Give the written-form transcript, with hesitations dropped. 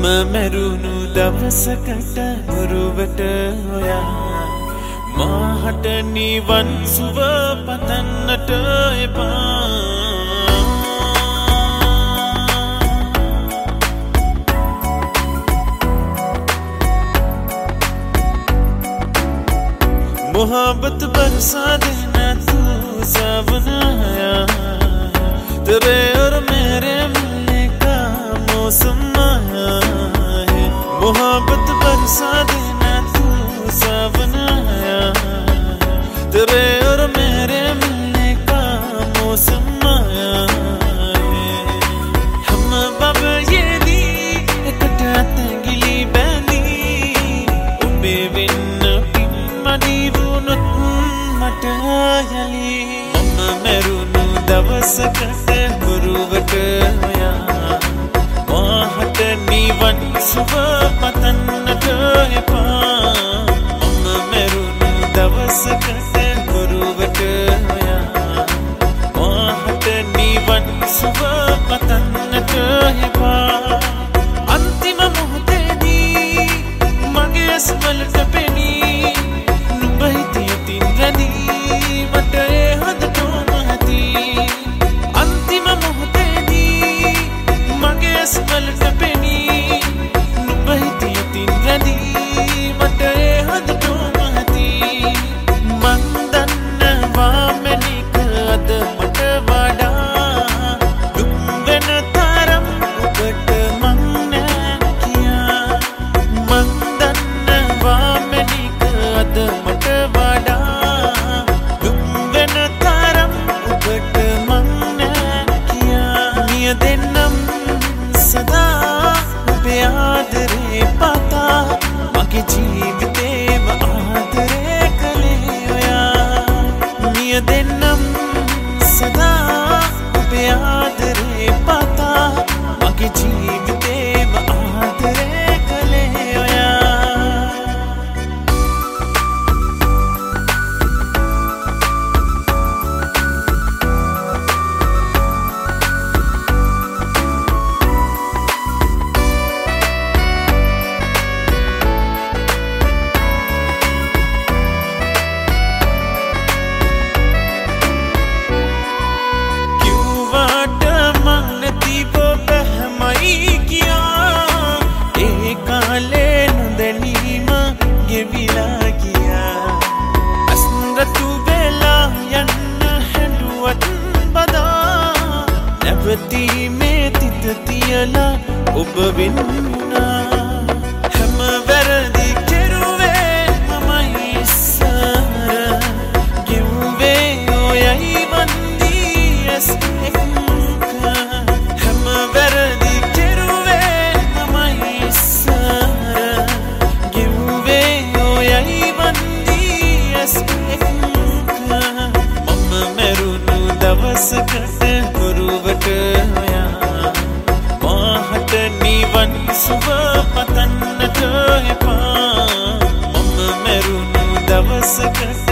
මම මැරුණු දවසකට බොරුවට ඔයා මාහට නිවන් සුව පතන්නට එපා. मोहब्बत बरसा देना तू सावनाया तेरे और मेरे मिलने का मौसम आया है. मोहब्बत बरसा देना तू सावनाया तेरे और मेरे मिलने का मौसम आया है. हम बाब ये दी कटाते गिली बैली बेबिन මටයලි මම මැරුණු දවසකට බොරුවට ඔයා මාහට නිවන් සුව පතන්නට එපා. මම මැරුණු දවසකට බොරුවට ඔයා මාහට නිවන් සුව පතන්නට එපා. අන්තිම මොහොතේදී මගේ ඇස්වලට පෙනී මට ඒ හදටම ඇති. අන්තිම මොහොතේදී මගේ ඇස්වලට පෙනී නුඹ හිතියතින් රැඳී මට ඒ හදටම ඇති. මං දන්නවා මැනික අද මට වඩා දුක් වෙන තරම් ඔබට මං නෑ කියා. මං දන්නවා මැනික අද මට වඩා දෙන්නම් සදා ඔබේ ආදරේ පතා මගේ ජීවිතේම ආදරේ කළේ ඔයා. මිය දෙන්නම් සදා ඔබේ ආදරේ පතා මගේ ජීවිතේම ආදරේ කළේ ඔයා. නැවතීමේ තිත තියලා ඔබ වෙන්නා හැම වැරදි කෙරුවේ මමයි ඉස්සර ගෙව්වේ ඔයයි වන්දී ඇස් එක්ක. හැම වැරදි කෙරුවේ මමයි ඉස්සර ගෙව්වේ ඔයයි වන්දී ඇස් එක්ක. මම මැරුණු දවසකට බොරුවට ඔයා මාහට නිවන් සුව පතන්නට එපා. මම මැරුණු දවසකට